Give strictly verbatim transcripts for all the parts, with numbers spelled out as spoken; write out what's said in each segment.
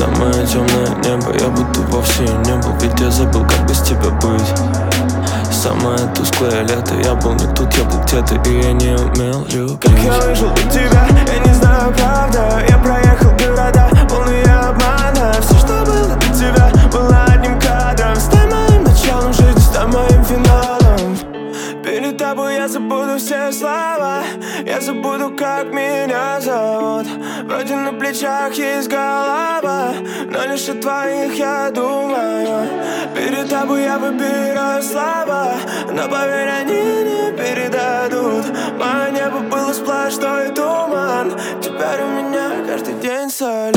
Самое темное небо, я будто вовсе и не был. Ведь я забыл, как без тебя быть. Самое тусклое лето, я был не тут, я был где-то, и я не умел любить. Как я выжил без тебя, я не знаю, правда. Я проехал города, полные обмана. Все, что было до тебя, было одним кадром. Стань моим началом жизни, стань моим финалом. Перед тобой я забуду все слова, я забуду, как меня зовут. Вроде на плечах есть голова, но лишь о твоих я думаю. Перед тобой я выбираю слова, но поверь, они не передадут. Мое небо было сплошной туман, теперь у меня каждый день салют.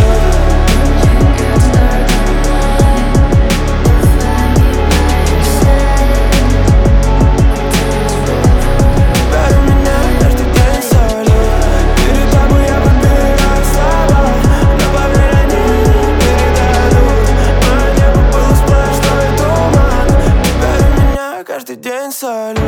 Каждый день салют.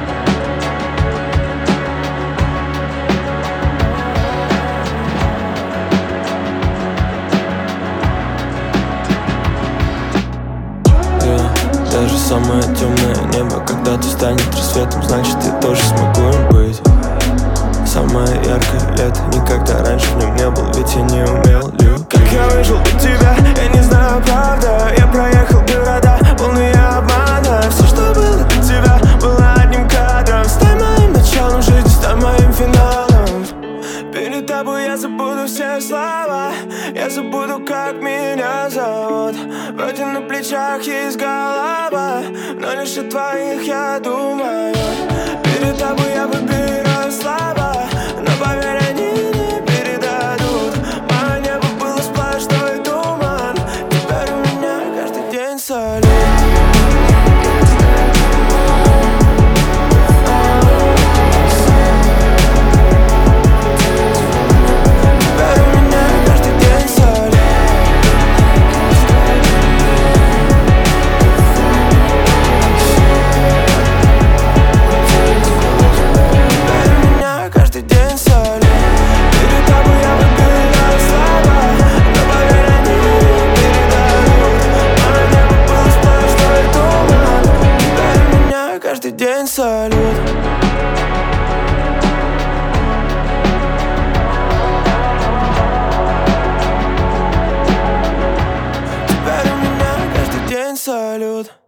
Yeah, даже самое темное небо когда-то станет рассветом, значит, я тоже смогу им быть. Самое яркое лето, никогда раньше в нем не был, ведь я не умел любить. Как я выжил без тебя, я не знаю, правда. Я проехал города, полные обмана. Все, что было до тебя, было одним кадром. Стань моим началом жизни, стань моим финалом. Перед тобой я забуду все слова, я забуду, как меня зовут. Вроде на плечах есть голова, но лишь о твоих я думаю. Перед тобой я выбираю слова, но поверь, они не передадут. Мое небо было сплошной туман, теперь у меня каждый день салют. Каждый день салют. Теперь у меня каждый день салют.